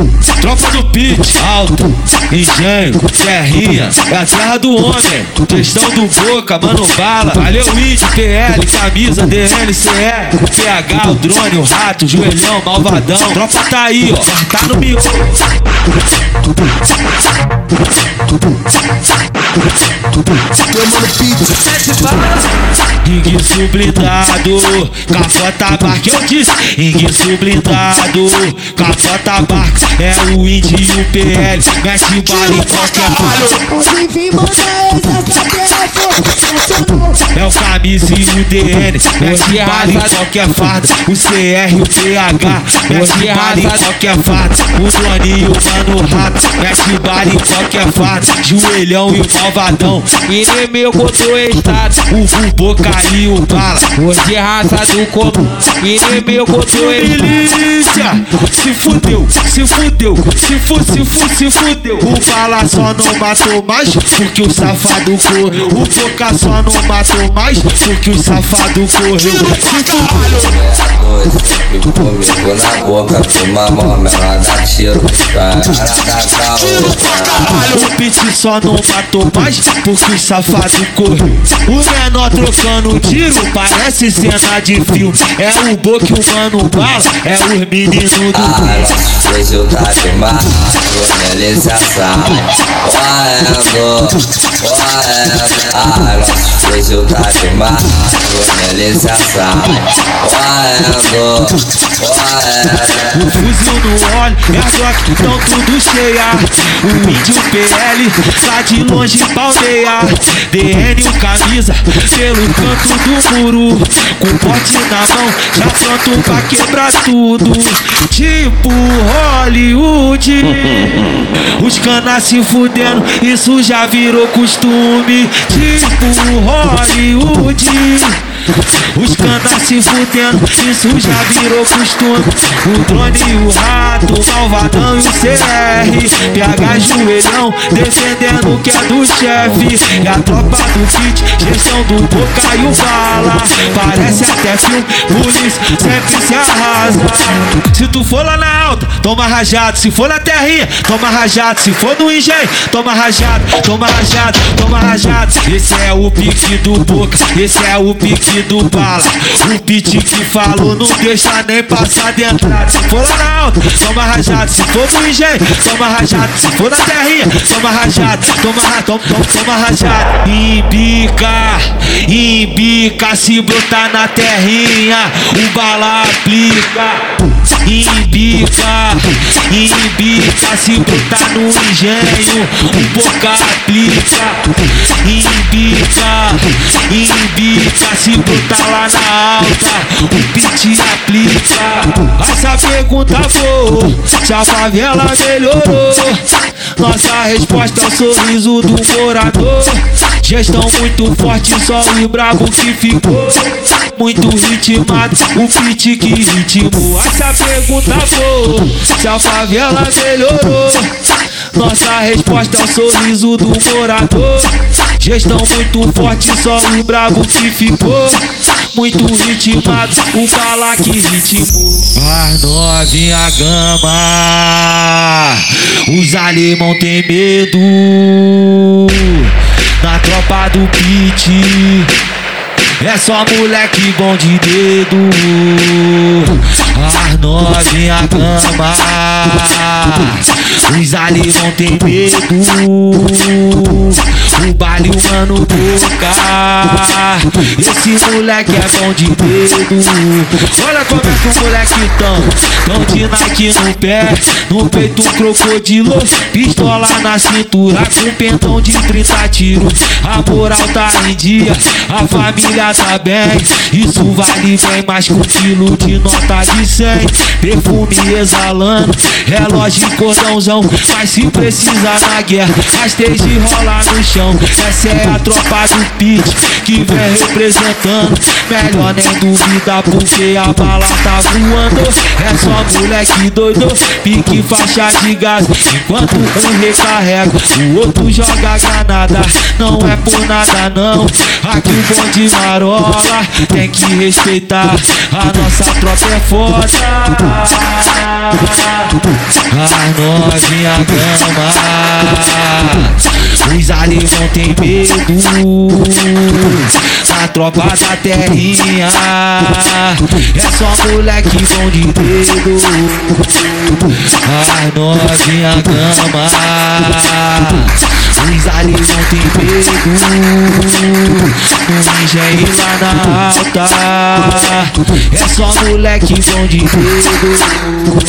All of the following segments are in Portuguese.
Tropa do Pit, Alto, Engenho, Terrinha, é a terra do homem. Questão do Boca, Mano Bala, valeu ID, PL, camisa, DNCE, PH, o drone, o rato, joelhão, malvadão. Tropa tá aí, ó, tá no miolo. Ringue sublindado, capota barca, eu disse. Ringue sublindado, capota barca. É o índio e o PL, mete bala em qualquer palho. É o camisa e o DN, mete bala em qualquer farda. O CR e o PH, mete bala em qualquer farda. O Doninho, o Mano Rato, mete bala em qualquer farda. Joelhão e o malvadão, inimigo do estado, o Boca e o Bala. hoje raça do comum, inimigo do estado. Milícia, se fudeu, se fudeu, se fudeu. O Bala só não matou mais porque o safado correu. O Boca só não matou mais porque o safado correu. Se fudeu. Comigo na boca, toma mão, ela dá tiro, cara da O Pit só não matou mais porque o safado correu. O menor trocando tiro parece cena de filme. É o Boca e o Mano Bala, é os meninos do hoje eu tá demais, milícia sabe. Hoje eu tá demais, milícia sabe. O fuzil no óleo, é a Glock, tão tudo cheia. O índio PL, lá de longe palmeia. DN o camisa, pelo canto do muro. Com pote na mão, já pronto pra quebrar tudo. Tipo Hollywood. Os canas se fudendo, isso já virou costume. Tipo Hollywood. Os canas se fudendo, isso já virou costume. O drone e o rato, o malvadão e o CR, PH joelhão, defendendo o que é do chefe. E a tropa do Pit, gestão do Boca e o Bala. Parece até filme, polícia sempre se arrasa. Se tu for lá na alta, toma rajado. Se for na terrinha, toma rajado. Se for no engenho, toma rajado, toma rajado, toma rajado. Esse é o pique do Boca, esse é o pique do Bala. O Pit que falou não deixa nem passar de entrada. Se for lá na alta, toma rajado. Se for no engenho, toma rajado. Se for na terrinha, toma rajado, toma rajado. Embica, se brotar na terrinha, o Bala aplica. Embica, se brotar no engenho, o Boca aplica. Embica, se brotar lá na alta, o Pit aplica. Essa pergunta foi se a favela melhorou. Nossa resposta é o sorriso do morador. Gestão muito forte, só o brabo que ficou. Muito ritmado, o Pit que ritmou. Essa pergunta foi se a favela melhorou. Nossa resposta é o sorriso do morador. Gestão muito forte, só o brabo que ficou. Muito ritmado, o Bala que ritmou. As novinha gama, os alemão tem medo. Na tropa do Pit é só moleque bom de dedo. As novinha gama, os alemão tem medo. O baile o Mano Boca, esse moleque é bom de dedo. Olha como é que o moleque tão de Nike no pé, no peito um crocodilo, pistola na cintura com pentão de 30 tiros. A moral tá em dia, a família tá bem. Isso vale bem mais que um quilo de nota de 100. Perfume exalando, relógio e cordãozinho mãozão. Mas se precisar na guerra, rasteja e rola no chão. Essa é a tropa do Pit que vem representando. Melhor nem duvidar porque a bala tá voando. É só moleque doido, pique faixa de gás. Enquanto um recarrega, o outro joga granada. Não é por nada não, aqui o bonde marola. Tem que respeitar, a nossa tropa é foda. A novinha gama, os alemão tem medo. A tropa da terrinha é só moleque bom de dedo. A novinha gama, os alemão tem medo. No engenho lá na alta é só moleque bom de dedo.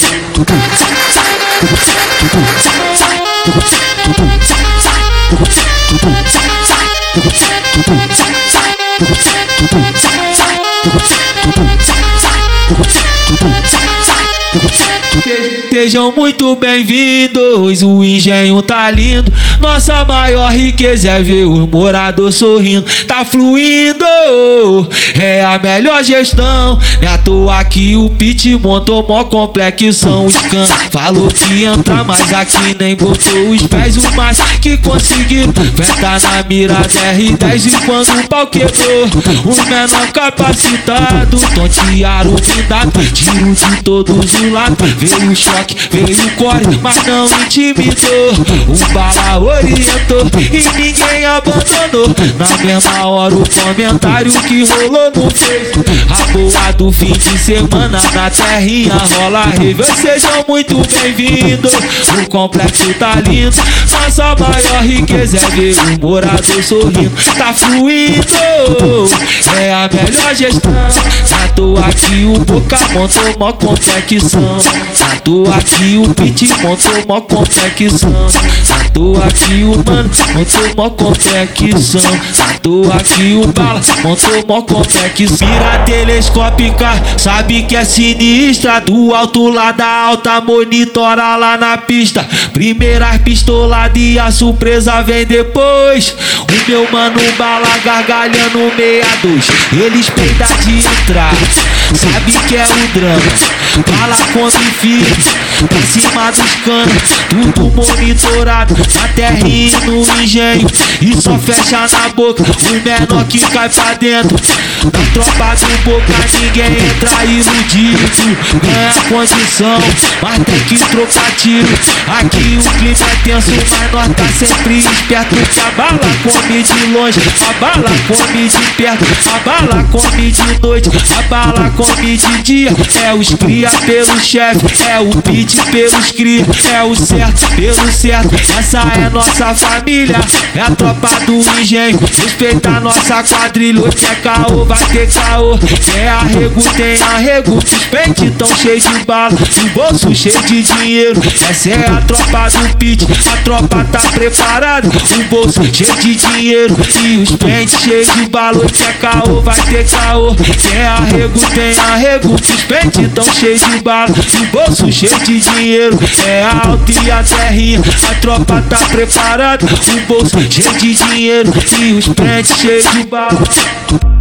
Sejam muito bem-vindos, o engenho tá lindo. Nossa maior riqueza é ver os moradores sorrindo. Tá fluindo, é a melhor gestão. Não é à toa que o Pit montou mó complexão. Os can falou que entra, mas aqui nem botou os pés. O mais que conseguiram tá na mira R10. E quando o pau quebrou, os menor capacitado tontearam o blindado, tiro de todos os lados. Veio o choque, veio o core, mas não intimidou. O bala orientou e ninguém abandonou. Na mesma hora o comentário que rolou no Face. A boa do fim de semana na terrinha rola rave. Sejam muito bem-vindos, o complexo tá lindo. Nossa maior riqueza é ver o morador sorrindo. Tá fluindo, é a melhor gestão. À toa que o Boca montou mó complexão. À toa que o Pit montou mó complexão. À toa que o mano montou mó complexão. À toa que o bala montou mó complexão. Mira telescópica, sabe que é sinistra. Do alto lá da alta, monitora lá na pista. Primeiras pistoladas e a surpresa vem depois. O meu mano bala gargalhando 62. Eles peidam de entrar, sabe que é o drama. Bala come firme, em cima dos canos, tudo monitorado. Na terrinha no engenho, e só fecha na boca o menor que cai pra dentro. Na tropa do Boca ninguém entra iludido. Ganha condição, mas tem que trocar tiro. Aqui o clima é tenso, mas nós tá sempre esperto. Que a bala come de longe, a bala come de perto. A bala come de noite, a bala come de dia. É os cria pelo chefe, é o Pit pelos cria. É o certo pelo certo, essa é nossa família. É a tropa do engenho, respeita a nossa quadrilha. Que é caô, vai ter caô. Quer arrego, tem arrego. Os pentes tão cheios de bala, o bolso cheio de dinheiro. Essa é a tropa do Pit, a tropa tá preparada. O bolso cheio de dinheiro e os pentes cheios de bala. Que é caô, vai ter caô. Quer arrego, tem arrego. Os pentes tão cheios de bala, o bolso cheio de dinheiro. É a alta e a terrinha, a tropa tá preparada. O bolso cheio de dinheiro e os pentes cheios de bala.